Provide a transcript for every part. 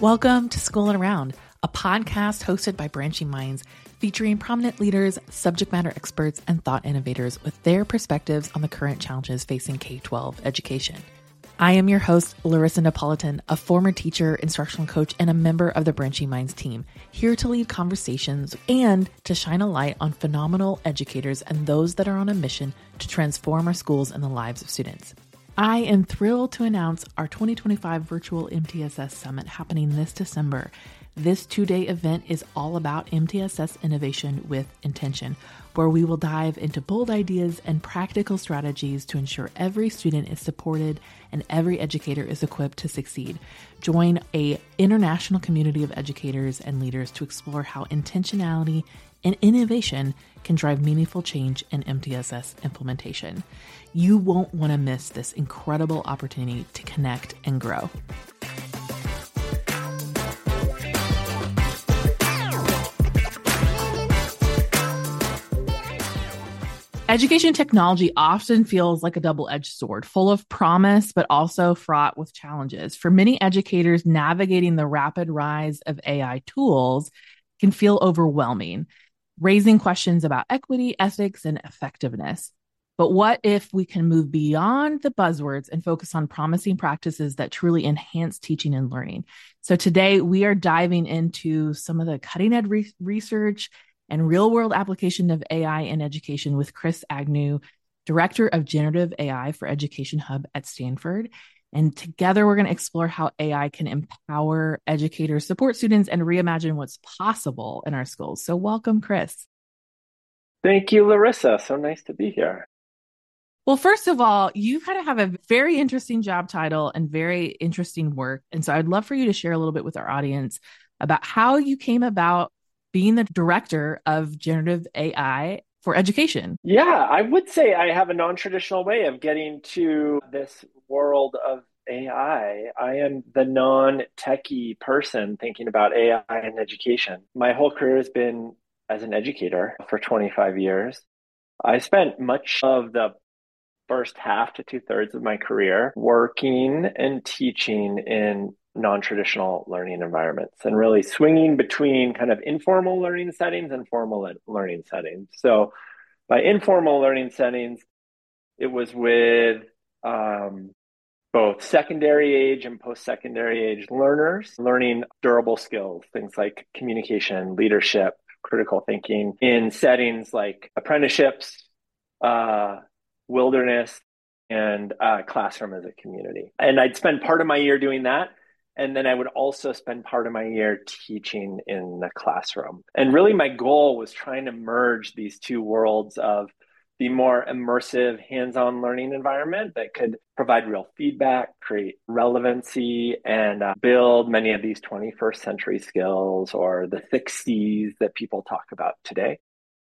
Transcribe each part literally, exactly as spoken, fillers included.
Welcome to Schoolin' Around, a podcast hosted by Branching Minds, featuring prominent leaders, subject matter experts, and thought innovators with their perspectives on the current challenges facing K through twelve education. I am your host, Larissa Napolitan, a former teacher, instructional coach, and a member of the Branching Minds team, here to lead conversations and to shine a light on phenomenal educators and those that are on a mission to transform our schools and the lives of students. I am thrilled to announce our twenty twenty-five Virtual M T S S Summit happening this December. This two-day event is all about M T S S innovation with intention, where we will dive into bold ideas and practical strategies to ensure every student is supported and every educator is equipped to succeed. Join an international community of educators and leaders to explore how intentionality and innovation can drive meaningful change in M T S S implementation. You won't want to miss this incredible opportunity to connect and grow. Education technology often feels like a double-edged sword, full of promise, but also fraught with challenges. For many educators, navigating the rapid rise of A I tools can feel overwhelming, raising questions about equity, ethics, and effectiveness. But what if we can move beyond the buzzwords and focus on promising practices that truly enhance teaching and learning? So today we are diving into some of the cutting-edge re- research and real-world application of A I in education with Chris Agnew, Director of Generative A I for Education Hub at Stanford. And together we're going to explore how A I can empower educators, support students, and reimagine what's possible in our schools. So welcome, Chris. Thank you, Larissa. So nice to be here. Well, first of all, you kind of have a very interesting job title and very interesting work. And so I'd love for you to share a little bit with our audience about how you came about being the director of generative A I for education. Yeah, I would say I have a non-traditional way of getting to this world of A I. I am the non-techie person thinking about A I in education. My whole career has been as an educator for twenty-five years. I spent much of the first half to two thirds of my career working and teaching in non-traditional learning environments and really swinging between kind of informal learning settings and formal learning settings. So by informal learning settings, it was with um, both secondary age and post-secondary age learners learning durable skills, things like communication, leadership, critical thinking in settings like apprenticeships, uh, wilderness, and uh, classroom as a community. And I'd spend part of my year doing that. And then I would also spend part of my year teaching in the classroom. And really my goal was trying to merge these two worlds of the more immersive hands-on learning environment that could provide real feedback, create relevancy, and uh, build many of these twenty-first century skills or the six C's that people talk about today.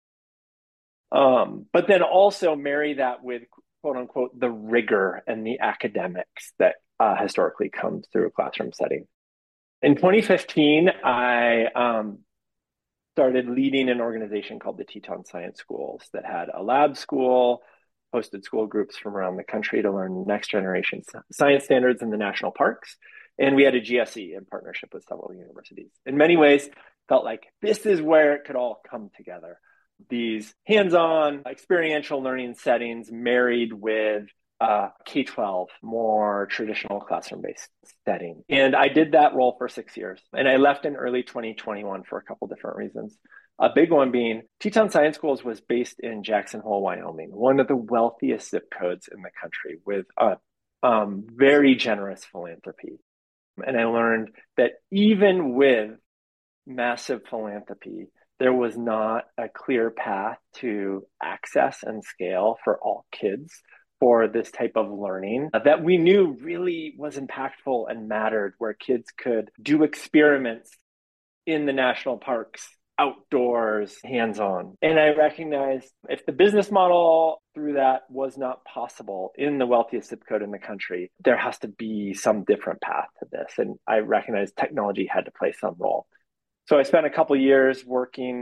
Um, but then also marry that with quote unquote the rigor and the academics that uh, historically comes through a classroom setting. In twenty fifteen, I um, started leading an organization called the Teton Science Schools that had a lab school, hosted school groups from around the country to learn next generation science standards in the national parks. And we had a G S E in partnership with several universities. In many ways, felt like this is where it could all come together. These hands-on experiential learning settings married with uh, K twelve, more traditional classroom-based setting. And I did that role for six years. And I left in early twenty twenty-one for a couple different reasons. A big one being Teton Science Schools was based in Jackson Hole, Wyoming, one of the wealthiest zip codes in the country with a um, very generous philanthropy. And I learned that even with massive philanthropy, there was not a clear path to access and scale for all kids for this type of learning that we knew really was impactful and mattered, where kids could do experiments in the national parks, outdoors, hands-on. And I recognized if the business model through that was not possible in the wealthiest zip code in the country, there has to be some different path to this. And I recognized technology had to play some role. So I spent a couple of years working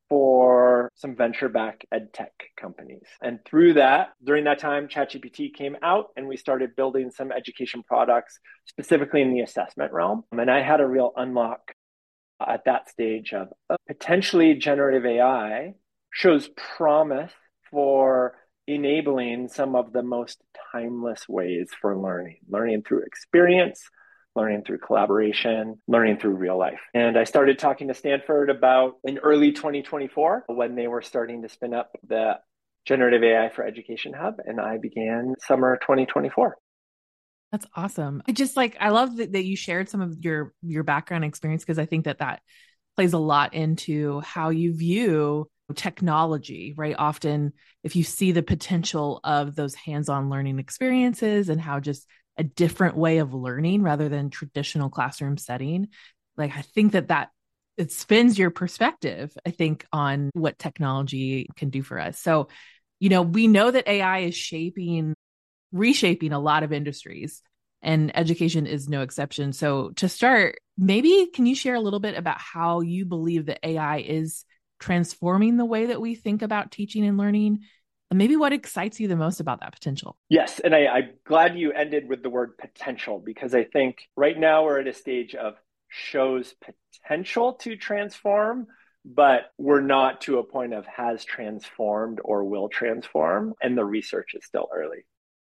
for some venture-backed ed tech companies. And through that, during that time, ChatGPT came out and we started building some education products, specifically in the assessment realm. And I had a real unlock at that stage of uh, potentially generative A I shows promise for enabling some of the most timeless ways for learning, learning through experience, learning through collaboration, learning through real life. And I started talking to Stanford about in early twenty twenty-four when they were starting to spin up the Generative A I for Education Hub, and I began summer twenty twenty-four. That's awesome. I just like, I love that, that you shared some of your, your background experience, because I think that that plays a lot into how you view technology, right? Often, if you see the potential of those hands-on learning experiences and how just a different way of learning rather than traditional classroom setting, like I think that that it spins your perspective, I think, on what technology can do for us. So, you know, we know that A I is shaping reshaping a lot of industries, and education is no exception. So to start, maybe can you share a little bit about how you believe that A I is transforming the way that we think about teaching and learning, and maybe what excites you the most about that potential? Yes, and I, I'm glad you ended with the word potential, because I think right now we're at a stage of shows potential to transform, but we're not to a point of has transformed or will transform, and the research is still early.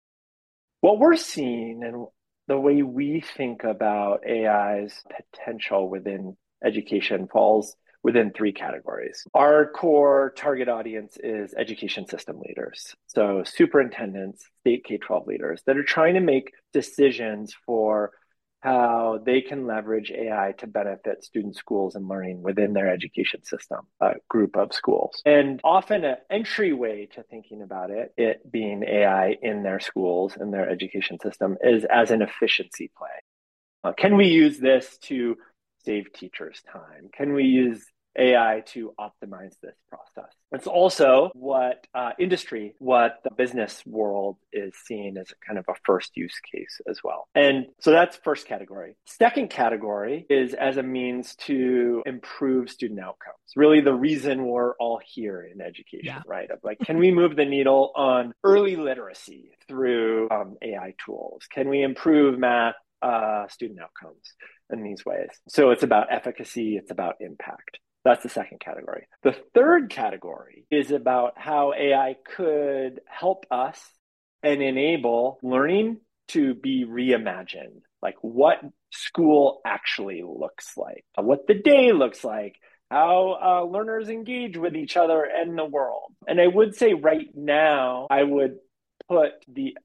What we're seeing and the way we think about A I's potential within education falls within three categories. Our core target audience is education system leaders. So superintendents, state K twelve leaders that are trying to make decisions for how they can leverage A I to benefit student schools and learning within their education system, a group of schools. And often an entryway to thinking about it, it being A I in their schools and their education system, is as an efficiency play. Uh, can we use this to save teachers time? Can we use A I to optimize this process? It's also what uh, industry, what the business world is seeing as kind of a first use case as well. And so that's first category. Second category is as a means to improve student outcomes. Really the reason we're all here in education, yeah. right? Of like, can we move the needle on early literacy through um, A I tools? Can we improve math uh, student outcomes in these ways? So it's about efficacy, it's about impact. That's the second category. The third category is about how A I could help us and enable learning to be reimagined, like what school actually looks like, what the day looks like, how uh, learners engage with each other and the world. And I would say right now, I would put the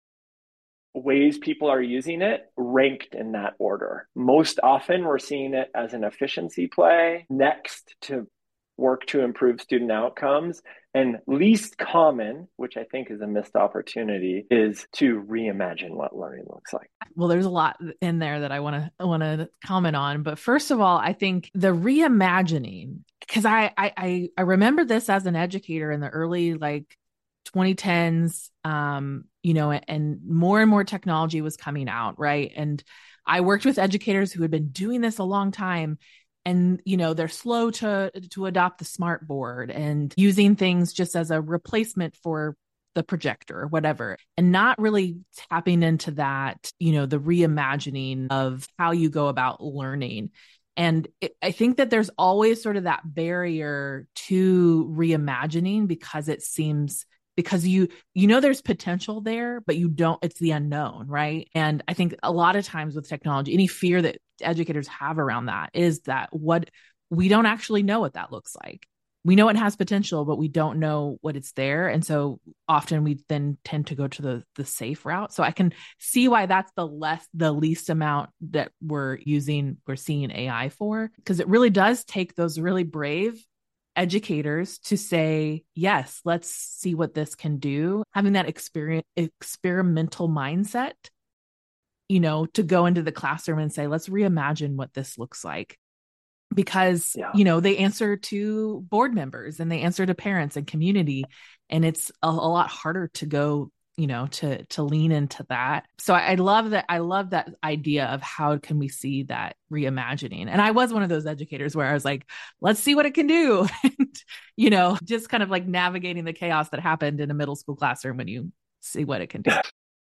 ways people are using it ranked in that order. Most often we're seeing it as an efficiency play, next to work to improve student outcomes, and least common, which I think is a missed opportunity, is to reimagine what learning looks like. Well, there's a lot in there that I want to want to comment on, but first of all, I think the reimagining, because I, I I remember this as an educator in the early like twenty tens, um, you know, and more and more technology was coming out, right? And I worked with educators who had been doing this a long time, and, you know, they're slow to, to adopt the smart board and using things just as a replacement for the projector or whatever, and not really tapping into that, you know, the reimagining of how you go about learning. And it, I think that there's always sort of that barrier to reimagining because it seems because you, you know, there's potential there, but you don't, it's the unknown, right? And I think a lot of times with technology, any fear that educators have around that is that what we don't actually know what that looks like. We know it has potential, but we don't know what it's there. And so often we then tend to go to the, the safe route. So I can see why that's the less, the least amount that we're using, we're seeing A I for, because it really does take those really brave educators to say, yes, let's see what this can do. Having that experience, experimental mindset, you know, to go into the classroom and say, let's reimagine what this looks like. Because, yeah. you know, they answer to board members and they answer to parents and community. And it's a, a lot harder to go you know, to to lean into that. So I, I love that. I love that idea of how can we see that reimagining. And I was one of those educators where I was like, let's see what it can do. And, you know, just kind of like navigating the chaos that happened in a middle school classroom when you see what it can do.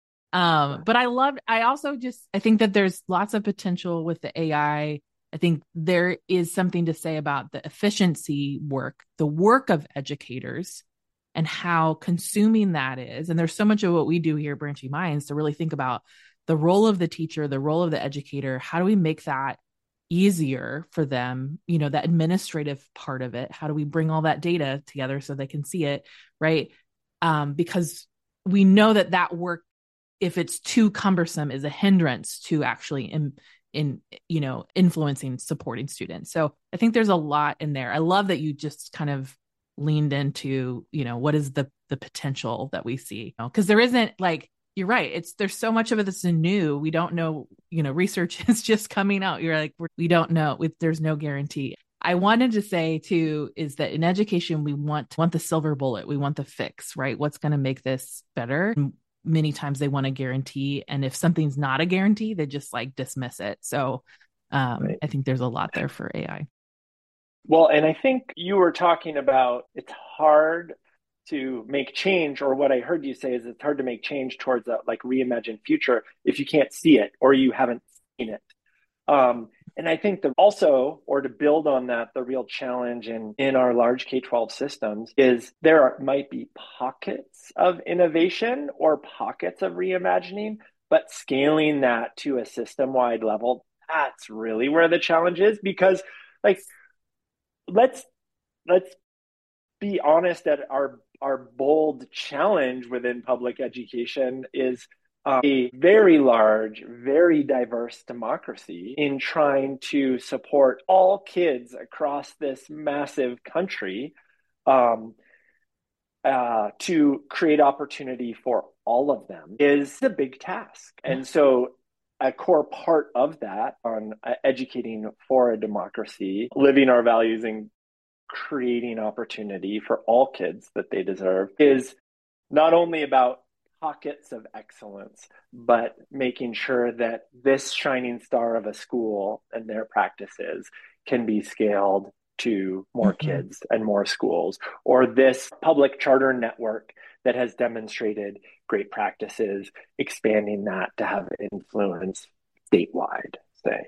Um, but I love, I also just, I think that there's lots of potential with the A I. I think there is something to say about the efficiency work, the work of educators and how consuming that is. And there's so much of what we do here at Branching Minds to really think about the role of the teacher, the role of the educator. How do we make that easier for them? You know, the administrative part of it. How do we bring all that data together so they can see it, right? Um, because we know that that work, if it's too cumbersome, is a hindrance to actually in, in, you know, influencing, supporting students. So I think there's a lot in there. I love that you just kind of leaned into, you know, what is the the potential that we see? Because there isn't, like, you're right. It's there's so much of it that's new. We don't know, you know, research is just coming out. You're like, we're, we don't know. With there's no guarantee. I wanted to say too, is that in education, we want want the silver bullet. We want the fix, right? What's going to make this better? And many times they want a guarantee. And if something's not a guarantee, they just like dismiss it. So um, right. I think there's a lot there for A I. Well, and I think you were talking about it's hard to make change, or what I heard you say is it's hard to make change towards a like reimagined future if you can't see it or you haven't seen it. Um, and I think that also, or to build on that, the real challenge in, in our large K twelve systems is there are, might be pockets of innovation or pockets of reimagining, but scaling that to a system-wide level, that's really where the challenge is. Because like, let's let's be honest that our our bold challenge within public education is um, a very large, very diverse democracy in trying to support all kids across this massive country um, uh, to create opportunity for all of them is a big task. And so a core part of that on uh, educating for a democracy, living our values and creating opportunity for all kids that they deserve is not only about pockets of excellence, but making sure that this shining star of a school and their practices can be scaled to more mm-hmm. kids and more schools, or this public charter network that has demonstrated great practices, expanding that to have influence statewide, say.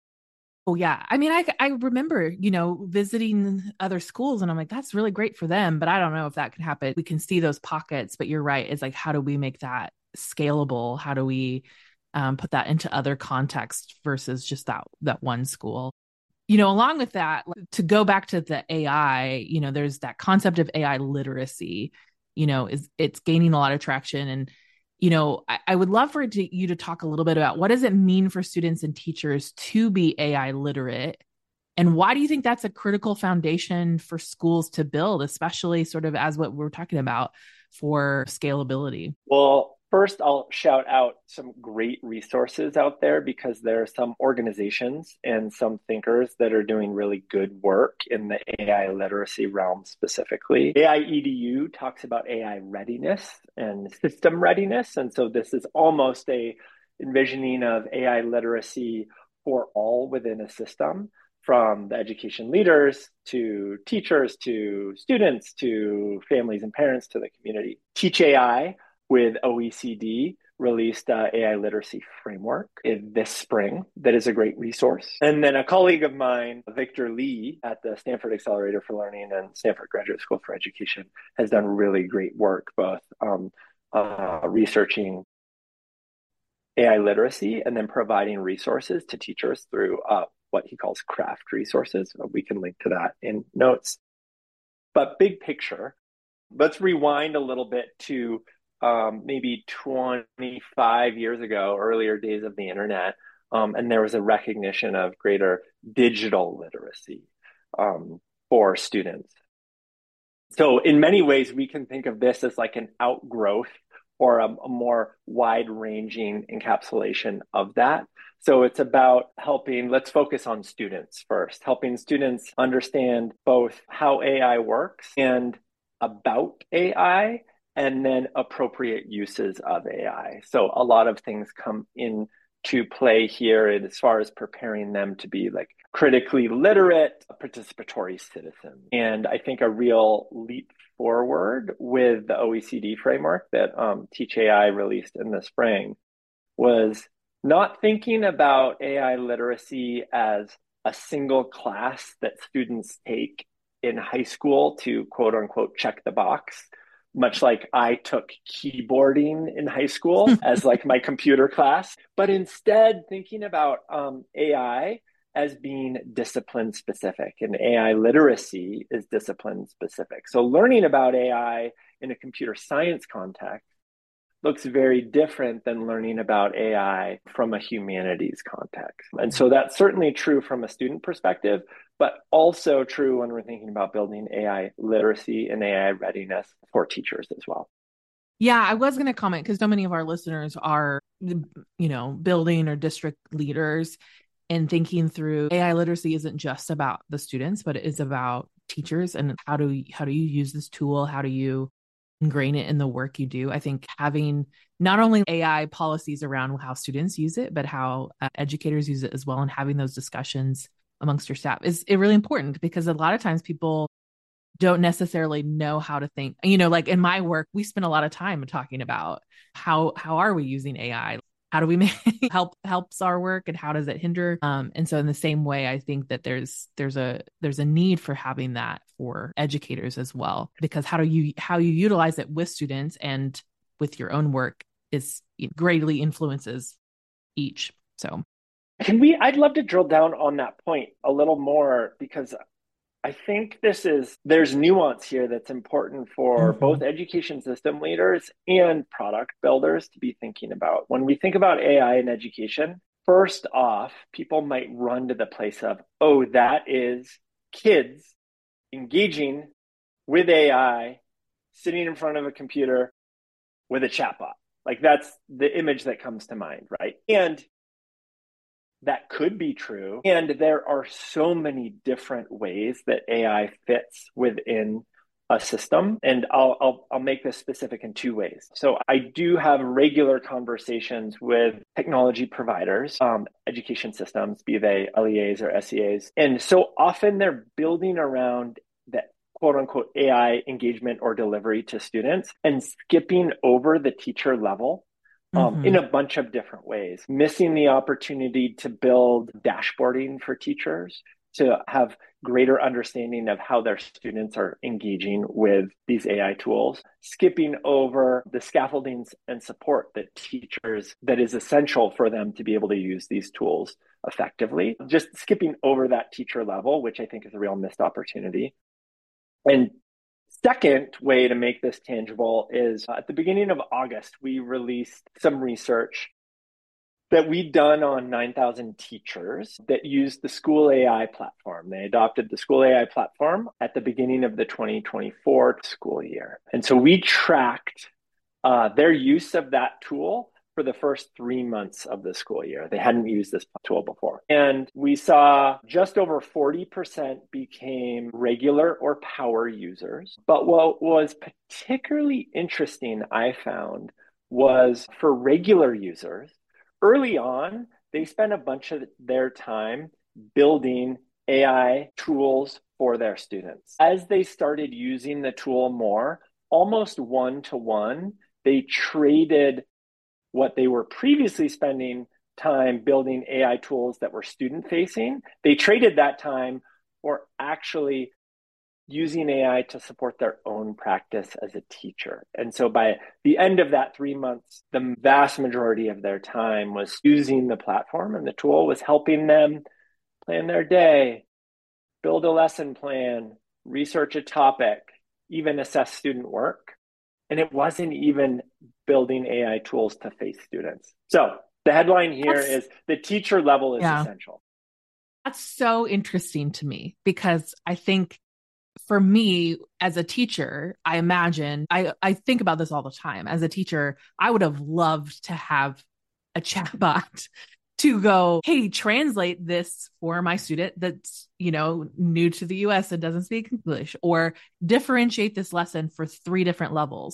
Oh, yeah. I mean, I, I remember, you know, visiting other schools and I'm like, that's really great for them, but I don't know if that could happen. We can see those pockets, but you're right. It's like, how do we make that scalable? How do we um, put that into other contexts versus just that, that one school? You know, along with that, to go back to the A I, you know, there's that concept of A I literacy, you know, is it's gaining a lot of traction. And you know, I, I would love for to, you to talk a little bit about what does it mean for students and teachers to be A I literate? And why do you think that's a critical foundation for schools to build, especially sort of as what we're talking about for scalability? Well, first, I'll shout out some great resources out there because there are some organizations and some thinkers that are doing really good work in the A I literacy realm specifically. A I E D U talks about A I readiness and system readiness. And so this is almost a envisioning of A I literacy for all within a system, from the education leaders to teachers to students to families and parents to the community. Teach A I with O E C D released uh, A I literacy framework in this spring that is a great resource. And then a colleague of mine, Victor Lee at the Stanford Accelerator for Learning and Stanford Graduate School for Education, has done really great work both um, uh, researching A I literacy and then providing resources to teachers through uh, what he calls craft resources. We can link to that in notes. But big picture, let's rewind a little bit to Um, maybe twenty-five years ago, earlier days of the internet, um, and there was a recognition of greater digital literacy um, for students. So in many ways, we can think of this as like an outgrowth or a, a more wide-ranging encapsulation of that. So it's about helping, let's focus on students first, helping students understand both how A I works and about A I, and then appropriate uses of A I. So a lot of things come into play here as far as preparing them to be like critically literate, participatory citizens. And I think a real leap forward with the O E C D framework that um, Teach A I released in the spring was not thinking about A I literacy as a single class that students take in high school to quote unquote check the box, much like I took keyboarding in high school as like my computer class, but instead thinking about um, A I as being discipline specific, and A I literacy is discipline specific. So learning about A I in a computer science context looks very different than learning about A I from a humanities context. And so that's certainly true from a student perspective, but also true when we're thinking about building A I literacy and A I readiness for teachers as well. Yeah, I was going to comment because so many of our listeners are, you know, building or district leaders, and thinking through A I literacy isn't just about the students, but it is about teachers and how do how do you use this tool? How do you ingrain it in the work you do? I think having not only A I policies around how students use it, but how uh, educators use it as well, and having those discussions amongst your staff is it really important, because a lot of times people don't necessarily know how to think. You know, like in my work, we spend a lot of time talking about how how are we using A I? How do we make help helps our work, and how does it hinder? Um, and so in the same way, I think that there's there's a there's a need for having that for educators as well, because how do you how you utilize it with students and with your own work is it greatly influences each. So can we, I'd love to drill down on that point a little more, because I think this is, there's nuance here that's important for mm-hmm. both education system leaders and product builders to be thinking about. When we think about A I in education, first off, people might run to the place of, oh, that is kids engaging with A I, sitting in front of a computer with a chatbot. Like that's the image that comes to mind, right? And that could be true. And there are so many different ways that A I fits within a system. And I'll, I'll, I'll make this specific in two ways. So I do have regular conversations with technology providers, um, education systems, be they L E As or S E As. And so often they're building around that quote unquote A I engagement or delivery to students and skipping over the teacher level. Um, mm-hmm. in a bunch of different ways, missing the opportunity to build dashboarding for teachers to have greater understanding of how their students are engaging with these A I tools, skipping over the scaffoldings and support that teachers that is essential for them to be able to use these tools effectively, just skipping over that teacher level, which I think is a real missed opportunity. And second way to make this tangible is uh, at the beginning of August, we released some research that we'd done on nine thousand teachers that used the School A I platform. They adopted the School A I platform at the beginning of the twenty twenty-four school year. And so we tracked uh, their use of that tool for the first three months of the school year. They hadn't used this tool before. And we saw just over forty percent became regular or power users. But what was particularly interesting, I found, was for regular users, early on, they spent a bunch of their time building A I tools for their students. As they started using the tool more, almost one-to-one, they traded what they were previously spending time building A I tools that were student-facing. They traded that time for actually using A I to support their own practice as a teacher. And so by the end of that three months, the vast majority of their time was using the platform, and the tool was helping them plan their day, build a lesson plan, research a topic, even assess student work. And it wasn't even building A I tools to face students. So the headline here That's, is the teacher level is yeah. essential. That's so interesting to me, because I think for me as a teacher, I imagine, I, I think about this all the time. As a teacher, I would have loved to have a chatbot to go, hey, translate this for my student that's, you know, new to the U S and doesn't speak English, or differentiate this lesson for three different levels.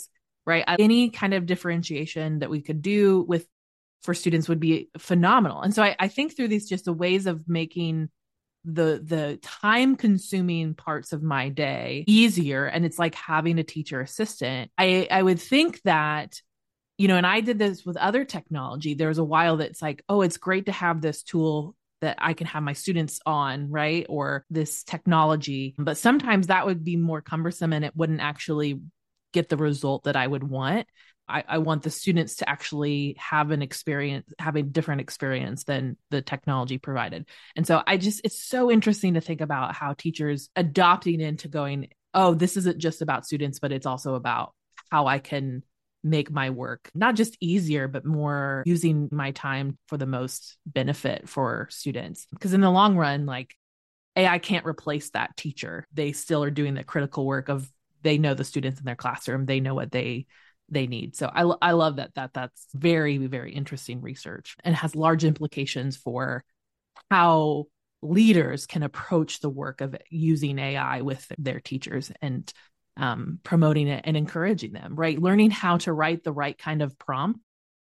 right? Any kind of differentiation that we could do with for students would be phenomenal. And so I, I think through these just the ways of making the the time consuming parts of my day easier, and it's like having a teacher assistant. I I would think that, you know, and I did this with other technology. There was a while that's like, oh, it's great to have this tool that I can have my students on, right? Or this technology. But sometimes that would be more cumbersome and it wouldn't actually get the result that I would want. I, I want the students to actually have an experience, have a different experience than the technology provided. And so I just, it's so interesting to think about how teachers adopting into going, oh, this isn't just about students, but it's also about how I can make my work not just easier, but more using my time for the most benefit for students. Because in the long run, like A I can't replace that teacher. They still are doing the critical work of, they know the students in their classroom. They know what they they need. So I, I love that, that that's very, very interesting research and has large implications for how leaders can approach the work of using A I with their teachers and um, promoting it and encouraging them, right? Learning how to write the right kind of prompt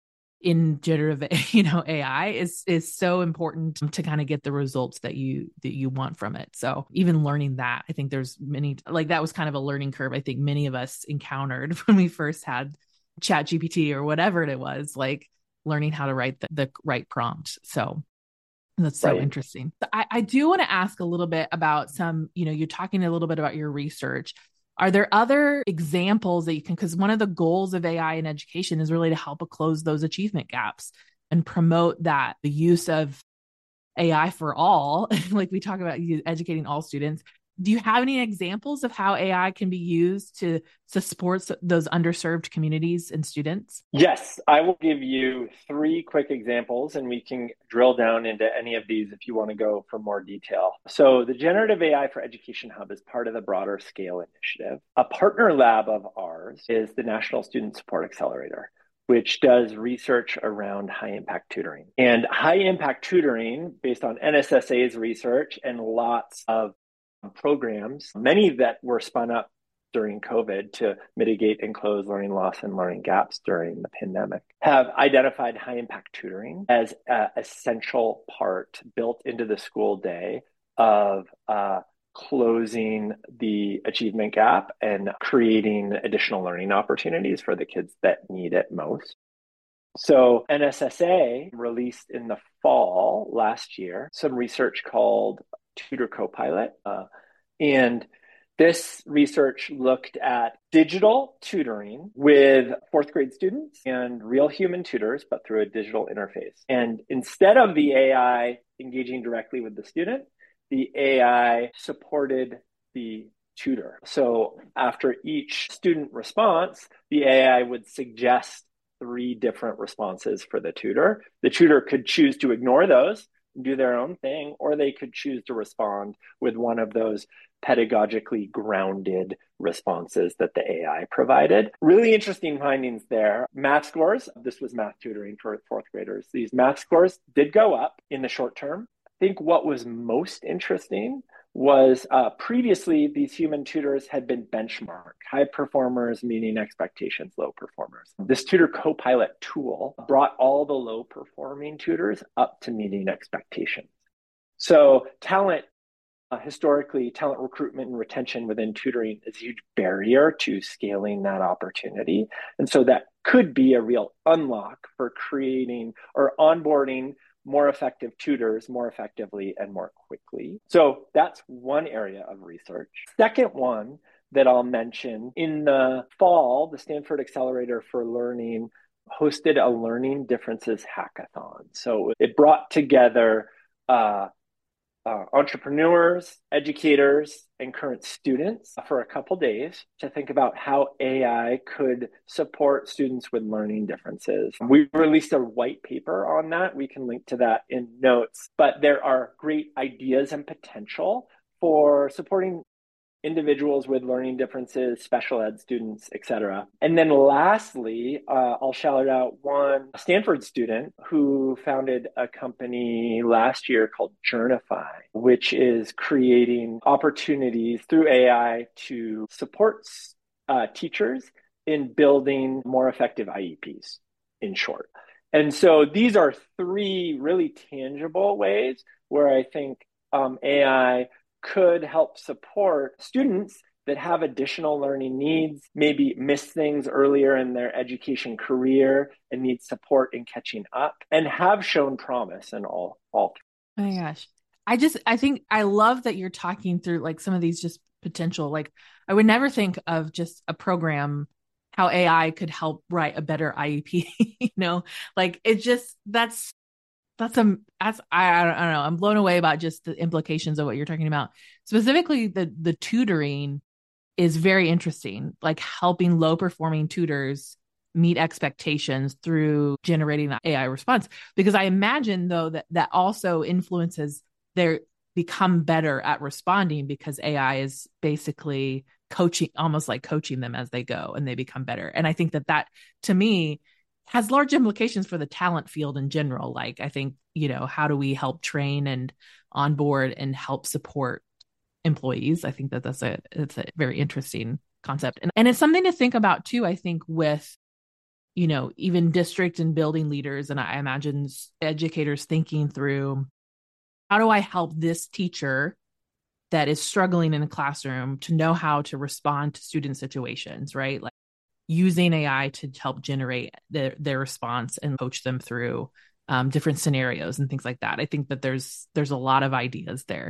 in generative, you know, A I is is so important to kind of get the results that you that you want from it. So even learning that, I think there's many, like that was kind of a learning curve I think many of us encountered when we first had Chat G P T or whatever it was, like learning how to write the, the right prompt. So that's so right. Interesting. I, I do want to ask a little bit about some, you know, you're talking a little bit about your research. Are there other examples that you can, because one of the goals of A I in education is really to help close those achievement gaps and promote that the use of A I for all, like we talk about educating all students. Do you have any examples of how A I can be used to, to support those underserved communities and students? Yes, I will give you three quick examples and we can drill down into any of these if you want to go for more detail. So the Generative A I for Education Hub is part of the broader SCALE initiative. A partner lab of ours is the National Student Support Accelerator, which does research around high impact tutoring. And high impact tutoring, based on N S S A's research and lots of programs, many that were spun up during COVID to mitigate and close learning loss and learning gaps during the pandemic, have identified high impact tutoring as an essential part built into the school day of uh, closing the achievement gap and creating additional learning opportunities for the kids that need it most. So N S S A released in the fall last year some research called Tutor Copilot. Uh, and this research looked at digital tutoring with fourth grade students and real human tutors, but through a digital interface. And instead of the A I engaging directly with the student, the A I supported the tutor. So after each student response, the A I would suggest three different responses for the tutor. The tutor could choose to ignore those, do their own thing, or they could choose to respond with one of those pedagogically grounded responses that the A I provided. Really interesting findings there. Math scores, this was math tutoring for fourth graders. These math scores did go up in the short term. I think what was most interesting was uh, previously these human tutors had been benchmarked. High performers meeting expectations, low performers. This Tutor Copilot tool brought all the low performing tutors up to meeting expectations. So talent, uh, historically, talent recruitment and retention within tutoring is a huge barrier to scaling that opportunity. And so that could be a real unlock for creating or onboarding more effective tutors more effectively and more quickly. So that's one area of research. Second one that I'll mention, in the fall, the Stanford Accelerator for Learning hosted a Learning Differences Hackathon. So it brought together uh, Uh, entrepreneurs, educators, and current students for a couple days to think about how A I could support students with learning differences. We released a white paper on that. We can link to that in notes, but there are great ideas and potential for supporting individuals with learning differences, special ed students, et cetera. And then lastly, uh, I'll shout out one Stanford student who founded a company last year called Journify, which is creating opportunities through A I to support uh, teachers in building more effective I E Ps, in short. And so these are three really tangible ways where I think um, A I could help support students that have additional learning needs, maybe miss things earlier in their education career and need support in catching up, and have shown promise in all all three. Oh my gosh. I just, I think I love that you're talking through like some of these just potential, like I would never think of just a program, how A I could help write a better I E P, you know, like it just, that's, that's a, that's, I, I don't, I don't know. I'm blown away about just the implications of what you're talking about. Specifically the, the tutoring is very interesting, like helping low performing tutors meet expectations through generating the A I response. Because I imagine though that that also influences their become better at responding because A I is basically coaching, almost like coaching them as they go and they become better. And I think that that to me has large implications for the talent field in general. Like I think, you know, how do we help train and onboard and help support employees? I think that that's a, it's a very interesting concept. And, and it's something to think about too, I think with, you know, even district and building leaders. And I imagine educators thinking through, how do I help this teacher that is struggling in a classroom to know how to respond to student situations, right? Like using A I to help generate their, their response and coach them through um, different scenarios and things like that. I think that there's, there's a lot of ideas there.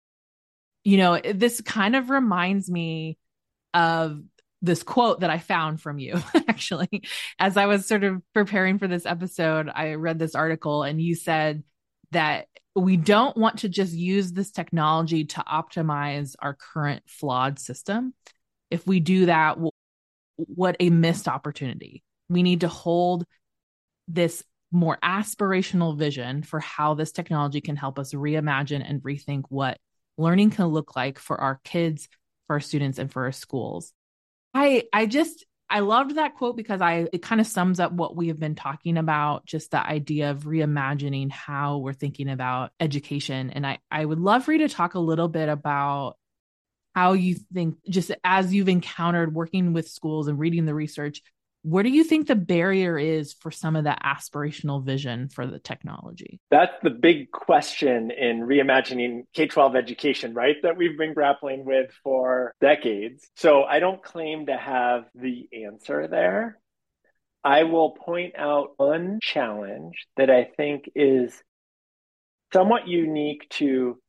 You know, this kind of reminds me of this quote that I found from you, actually. As I was sort of preparing for this episode, I read this article and you said that we don't want to just use this technology to optimize our current flawed system. If we do that, what a missed opportunity. We need to hold this more aspirational vision for how this technology can help us reimagine and rethink what learning can look like for our kids, for our students, and for our schools. I I just, I loved that quote because I it kind of sums up what we have been talking about, just the idea of reimagining how we're thinking about education. And I, I would love for you to talk a little bit about how you think, just as you've encountered working with schools and reading the research, where do you think the barrier is for some of that aspirational vision for the technology? That's the big question in reimagining K twelve education, right? That we've been grappling with for decades. So I don't claim to have the answer there. I will point out one challenge that I think is somewhat unique to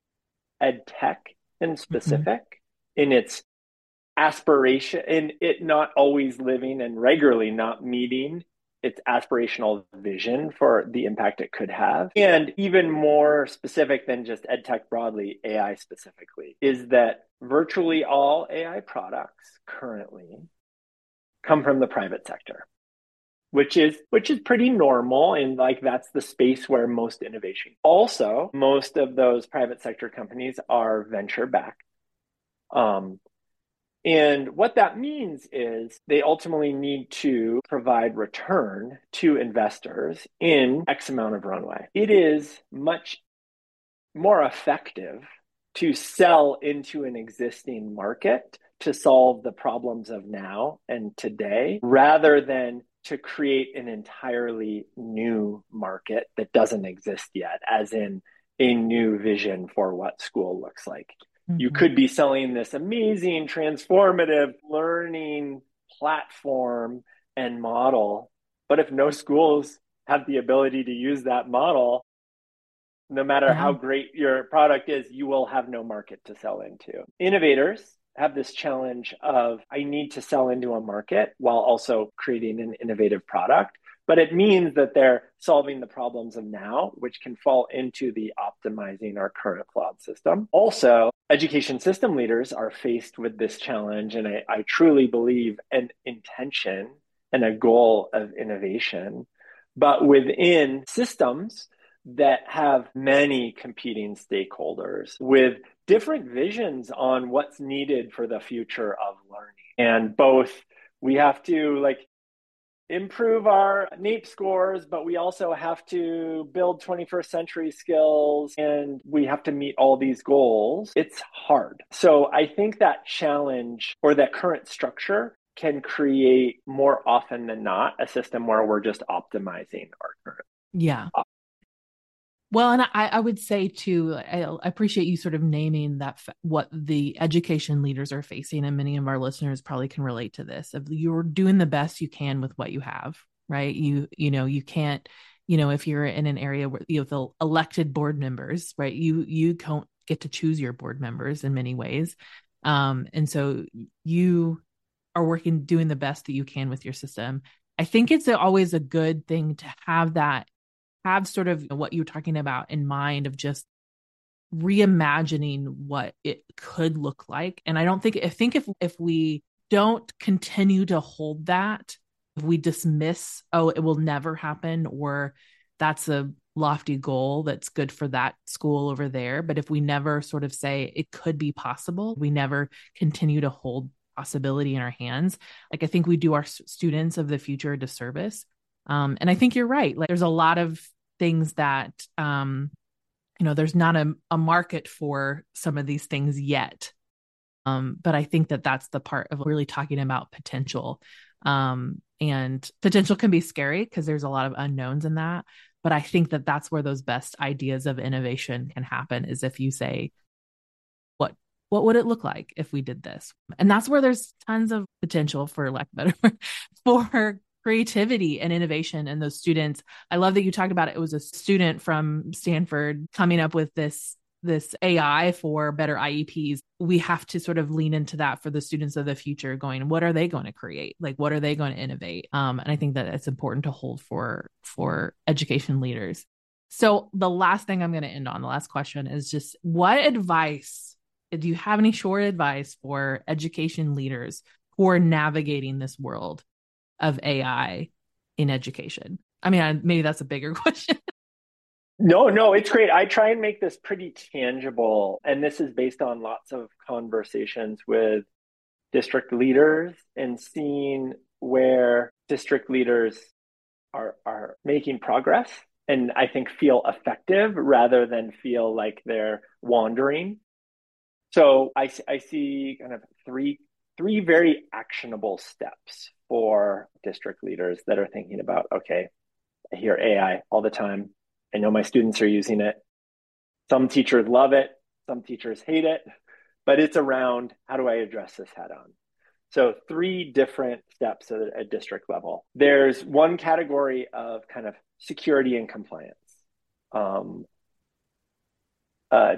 ed tech in specific, mm-hmm. in its aspiration, in it not always living and regularly not meeting its aspirational vision for the impact it could have. And even more specific than just ed tech broadly, A I specifically, is that virtually all A I products currently come from the private sector, which is which is pretty normal, and like that's the space where most innovation. Also, most of those private sector companies are venture backed. Um, And what that means is they ultimately need to provide return to investors in X amount of runway. It is much more effective to sell into an existing market to solve the problems of now and today, rather than to create an entirely new market that doesn't exist yet, as in a new vision for what school looks like. You could be selling this amazing, transformative learning platform and model, but if no schools have the ability to use that model, no matter yeah. how great your product is, you will have no market to sell into. Innovators have this challenge of, I need to sell into a market while also creating an innovative product. But it means that they're solving the problems of now, which can fall into the optimizing our current flawed system. Also, education system leaders are faced with this challenge, and I, I truly believe an intention and a goal of innovation, but within systems that have many competing stakeholders with different visions on what's needed for the future of learning. And both we have to like improve our NAEP scores, but we also have to build twenty-first century skills, and we have to meet all these goals. It's hard. So I think that challenge or that current structure can create more often than not a system where we're just optimizing our current. Yeah. Well, and I, I would say too, I, I appreciate you sort of naming that what the education leaders are facing, and many of our listeners probably can relate to this. Of you're doing the best you can with what you have, right? You you know you can't, you know, if you're in an area where you have the elected board members, right? You you don't get to choose your board members in many ways, um, and so you are working, doing the best that you can with your system. I think it's always a good thing to have that. Have sort of what you're talking about in mind of just reimagining what it could look like. And I don't think, I think if, if we don't continue to hold that, if we dismiss, oh, it will never happen, or that's a lofty goal that's good for that school over there. But if we never sort of say it could be possible, we never continue to hold possibility in our hands. Like, I think we do our students of the future a disservice. Um, and I think you're right. Like, there's a lot of things that, um, you know, there's not a, a market for some of these things yet. Um, but I think that that's the part of really talking about potential. Um, and potential can be scary because there's a lot of unknowns in that. But I think that that's where those best ideas of innovation can happen, is if you say, what, what would it look like if we did this? And that's where there's tons of potential, for lack of better, for creativity and innovation. And those students, I love that you talked about it. It was a student from Stanford coming up with this, this A I for better I E Ps. We have to sort of lean into that for the students of the future, going, what are they going to create? Like, what are they going to innovate? Um, and I think that it's important to hold for, for education leaders. So the last thing I'm going to end on, the last question, is just, what advice, do you have any short advice for education leaders who are navigating this world of A I in education? I mean, maybe that's a bigger question. No, no, it's great. I try and make this pretty tangible. And this is based on lots of conversations with district leaders and seeing where district leaders are, are making progress, and I think feel effective rather than feel like they're wandering. So I, I see kind of three, three very actionable steps for district leaders that are thinking about, okay, I hear A I all the time. I know my students are using it. Some teachers love it. Some teachers hate it, but it's around, how do I address this head on? So three different steps at a district level. There's one category of kind of security and compliance. Um, uh,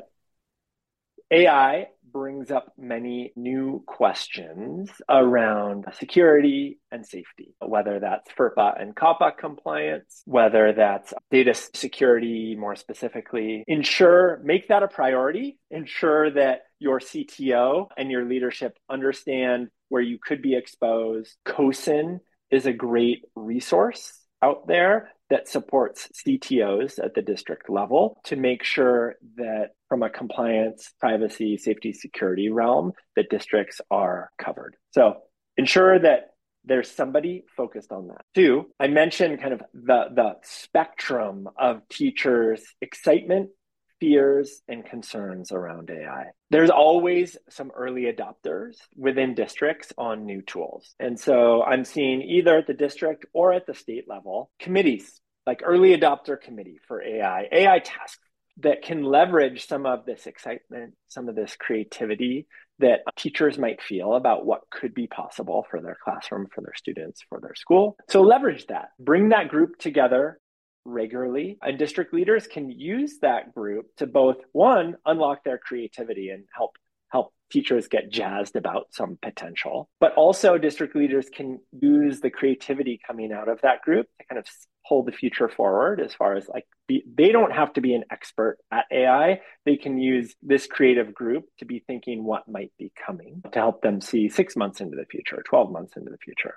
A I brings up many new questions around security and safety, whether that's FERPA and COPPA compliance, whether that's data security more specifically. Ensure, make that a priority. Ensure that your C T O and your leadership understand where you could be exposed. COSIN is a great resource out there that supports C T Os at the district level to make sure that from a compliance, privacy, safety, security realm, that districts are covered. So ensure that there's somebody focused on that. Two, I mentioned kind of the, the spectrum of teachers' excitement, fears, and concerns around A I. There's always some early adopters within districts on new tools. And so I'm seeing either at the district or at the state level, committees, like early adopter committee for A I, A I task that can leverage some of this excitement, some of this creativity that teachers might feel about what could be possible for their classroom, for their students, for their school. So leverage that, bring that group together regularly, and district leaders can use that group to both, one, unlock their creativity and help help teachers get jazzed about some potential, but also district leaders can use the creativity coming out of that group to kind of hold the future forward, as far as like, be, they don't have to be an expert at A I. They can use this creative group to be thinking what might be coming to help them see six months into the future, twelve months into the future.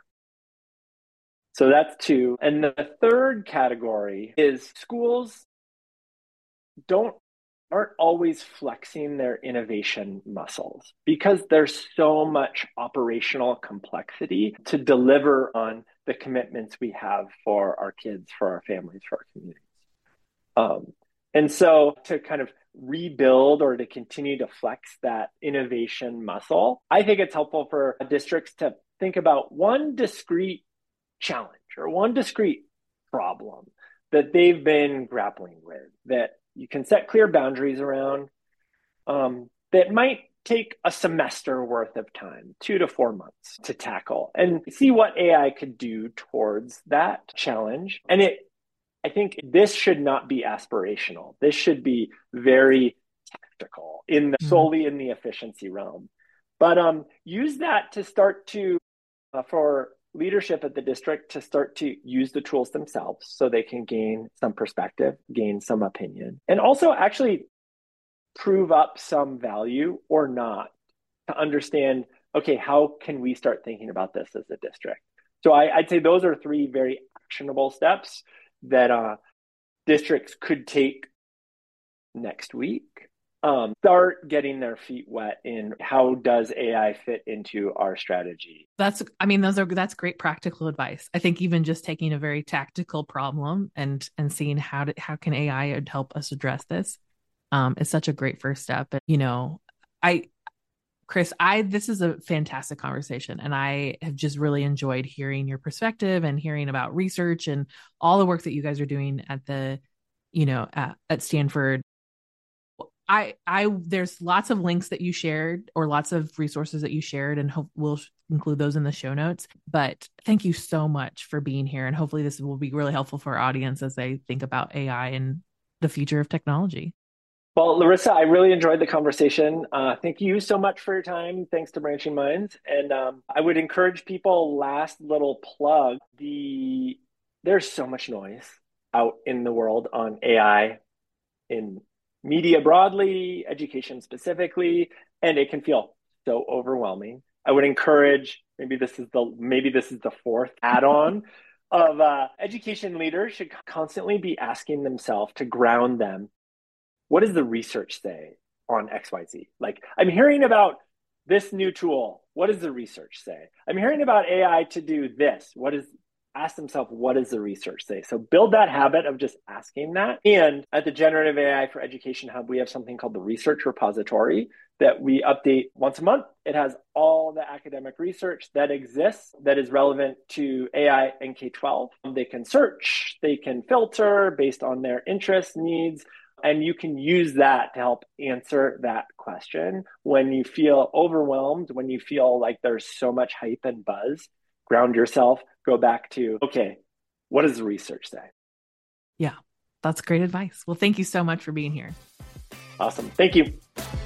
So that's two. And the third category is schools don't aren't always flexing their innovation muscles because there's so much operational complexity to deliver on the commitments we have for our kids, for our families, for our communities. Um, and so to kind of rebuild or to continue to flex that innovation muscle, I think it's helpful for districts to think about one discrete challenge or one discrete problem that they've been grappling with that you can set clear boundaries around, um, that might take a semester worth of time, two to four months to tackle, and see what A I could do towards that challenge. And it, I think this should not be aspirational. This should be very tactical in the, mm-hmm. solely in the efficiency realm. But um, use that to start to, uh, for leadership at the district to start to use the tools themselves so they can gain some perspective, gain some opinion, and also actually prove up some value or not to understand, okay, how can we start thinking about this as a district? So I, I'd say those are three very actionable steps that uh, districts could take next week. Um, start getting their feet wet in how does A I fit into our strategy. That's, I mean, those are, that's great practical advice. I think even just taking a very tactical problem and, and seeing how to, how can A I help us address this um, is such a great first step. And, you know, I, Chris, I, this is a fantastic conversation, and I have just really enjoyed hearing your perspective and hearing about research and all the work that you guys are doing at the, you know, at, at Stanford. I, I, there's lots of links that you shared or lots of resources that you shared, and hope we'll include those in the show notes. But thank you so much for being here. And hopefully this will be really helpful for our audience as they think about A I and the future of technology. Well, Larissa, I really enjoyed the conversation. Uh, thank you so much for your time. Thanks to Branching Minds. And um, I would encourage people, last little plug, the there's so much noise out in the world on A I in media broadly, education specifically, and it can feel so overwhelming. I would encourage, maybe this is the maybe this is the fourth add-on of uh, education leaders should constantly be asking themselves to ground them. What does the research say on X Y Z? Like, I'm hearing about this new tool. What does the research say? I'm hearing about A I to do this. What is Ask themselves, what does the research say? So build that habit of just asking that. And at the Generative A I for Education Hub, we have something called the Research Repository that we update once a month. It has all the academic research that exists that is relevant to A I and K twelve. They can search, they can filter based on their interests, needs, and you can use that to help answer that question. When you feel overwhelmed, when you feel like there's so much hype and buzz, ground yourself, go back to, okay, what does the research say? Yeah, that's great advice. Well, thank you so much for being here. Awesome. Thank you.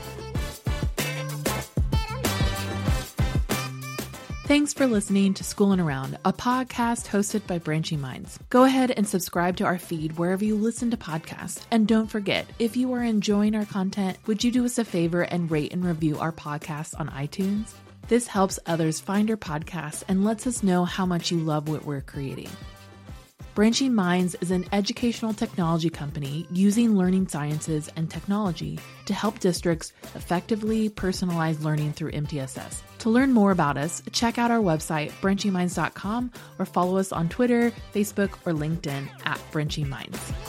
Thanks for listening to Schoolin' Around, a podcast hosted by Branching Minds. Go ahead and subscribe to our feed wherever you listen to podcasts. And don't forget, if you are enjoying our content, would you do us a favor and rate and review our podcast on iTunes? This helps others find our podcast and lets us know how much you love what we're creating. Branching Minds is an educational technology company using learning sciences and technology to help districts effectively personalize learning through M T S S. To learn more about us, check out our website, branching minds dot com, or follow us on Twitter, Facebook, or LinkedIn at Branching Minds.